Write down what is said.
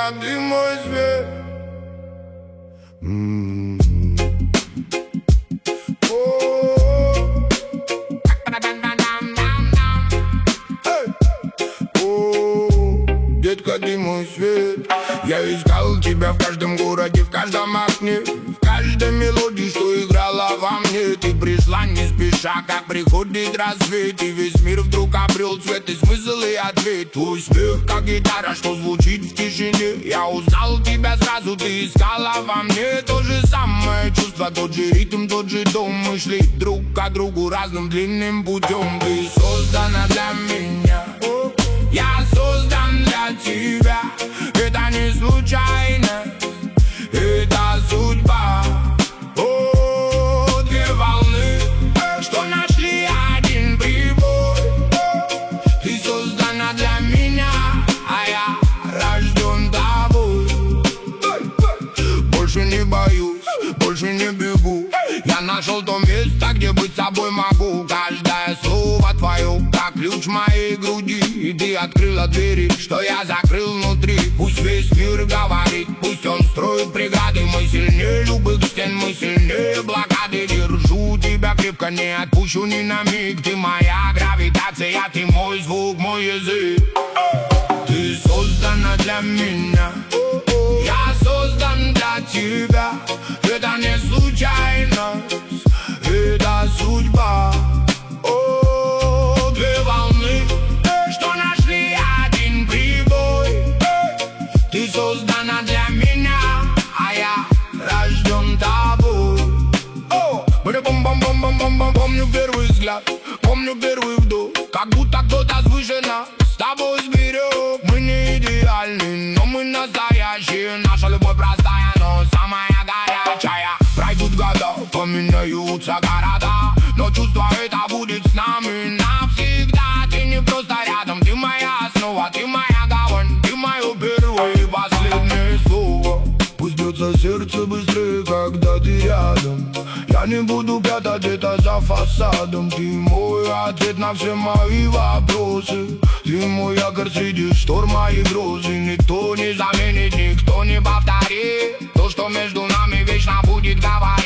Детка, ты мой свет. Детка, ты мой свет. Я искал тебя в каждом городе, в каждом окне, в каждой мелодии, что играла во мне. Ты пришла не спеша, как приходит рассвет, и весь мир вдруг обрел цвет и смысл и ответ. Твой смех, как гитара, что звучит в тишине. Я узнал тебя сразу, ты искала во мне то же самое чувство, тот же ритм, тот же дом. Мы шли друг к другу разным длинным путем. Ты создана для меня, я создан для тебя. Это не случайность, это судьба. О, две волны, что нашли один прибой. Ты создана для меня, а я рожден тобой. Больше не боюсь, больше не бегу. Я нашел то место, где быть собой могу. Каждое слово твое, как ключ моей груди. И ты открыла двери, что я закрыл внутри. Пусть весь мир говорит, пусть он строит преграды. Мы сильнее любых стен, мы сильнее блокады. Держу тебя крепко, не отпущу ни на миг. Ты моя гравитация, ты мой звук, мой язык. Ты создана для меня, я создан для тебя. Это не случайность, это судьба. О, две волны, что нашли один прибой. Ты создана для меня, а я рожден тобой. О, бум-бум-бум-бум-бум-бум. Помню первый взгляд, помню первый вдох, как будто кто-то свыше нас с тобой сберег. Мы не идеальны, но мы настоящие. Наша любовь простая, но самая горячая. Пройдут года, поменяются города, но чувство это будет с нами навсегда. Ты не просто рядом, ты моя основа, ты моя гавань, ты мое первое и последнее слово. Пусть бьется сердце быстрее, когда ты рядом. Я не буду прятать это за фасадом. Ты мой ответ на все мои вопросы. Ты мой якорь среди шторма и грозы. Никто не заменит, никто не повторит то, что между нами вечно будет говорить.